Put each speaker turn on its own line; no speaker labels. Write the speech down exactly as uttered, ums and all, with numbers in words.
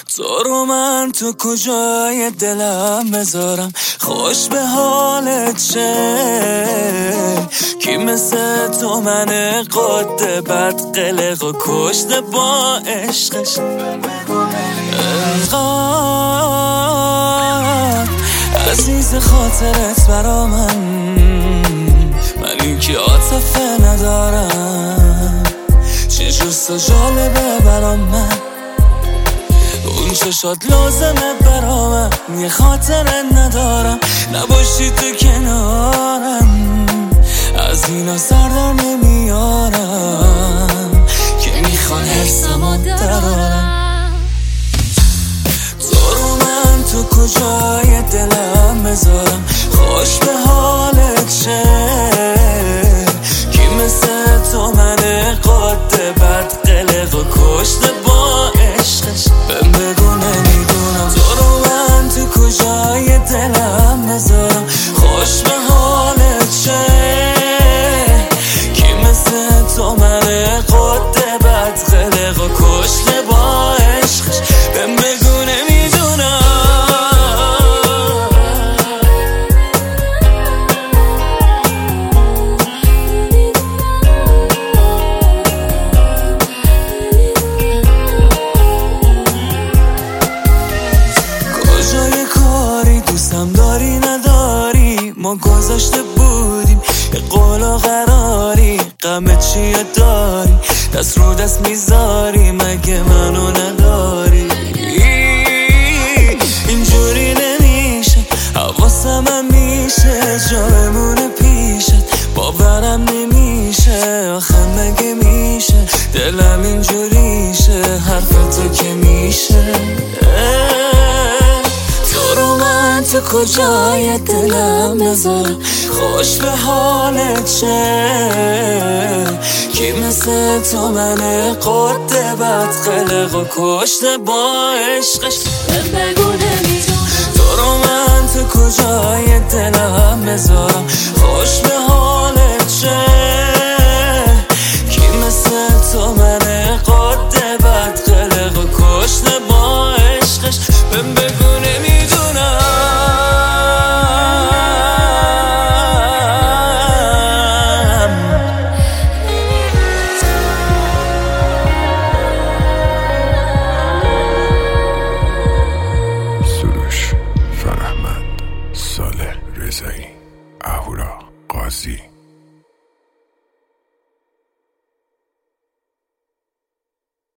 تو رو من تو کجای دلم بذارم، خوش به حالت چه؟ کی مثل تو من قد بد قلق و کشته با عشقش انقدر عزیز خاطرت برا من، من این که عاطفه ندارم، چه جست و جالبه برا من اون چشات لازمه برا من، یه خاطره ندارم نباشی تو کنارم، از اینا سردار نمیارم که میخوان حرسمو درارم. تو رو من تو کجای دلم بذارم، خوش به حالت چه؟ کی مثل تو من قد بد قلق و کشته با عشقش، بهم بگو نمیدونم تو رو من تو کجای دلم بذارم، خوش به حالت چه؟ کی مثل تو من قد بد قلق و کشته با عشقش، بهم بگو نمیدونم. کجای کاری دوستم داری نداری، ما گذاشته بودیم یه قول و قراری، غمت چیه داری دست رو دست میذاری، مگه منو نداری؟ اینجوری نمیشه حواسم هم میشه جا بمونه پیشت، باورم نمیشه آخه مگه میشه دلم اینجوریشه حرف تو که میشه. تو رو من تو کجای دلم بذارم، خوش به حالت چه؟ کی مثل تو من قد بد قلق و کشته با عشقش، بگو نمیدونم. تو رو من تو کجای دلم بذارم، خوش به حالت چه؟ کی مثل تو من